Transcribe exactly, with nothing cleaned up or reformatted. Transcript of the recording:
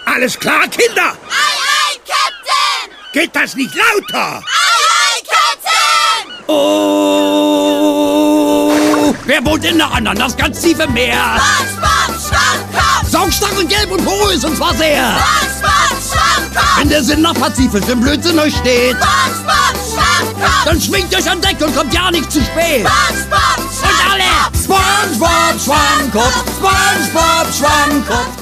Alles klar, Kinder? Ei, ei, Captain! Geht das nicht lauter? Ei, ei, Captain! Oh! Wer wohnt in der anderen? Das ganz tiefe Meer. SpongeBob Schwammkopf! Saugstach und gelb und porös und zwar sehr. SpongeBob Schwammkopf! Wenn der Sinn nach Pazifisch im Blödsinn euch steht, SpongeBob Schwammkopf! dann schwingt euch an Deck und kommt ja nicht zu spät. SpongeBob Und alle! SpongeBob Schwammkopf, SpongeBob Schwammkopf.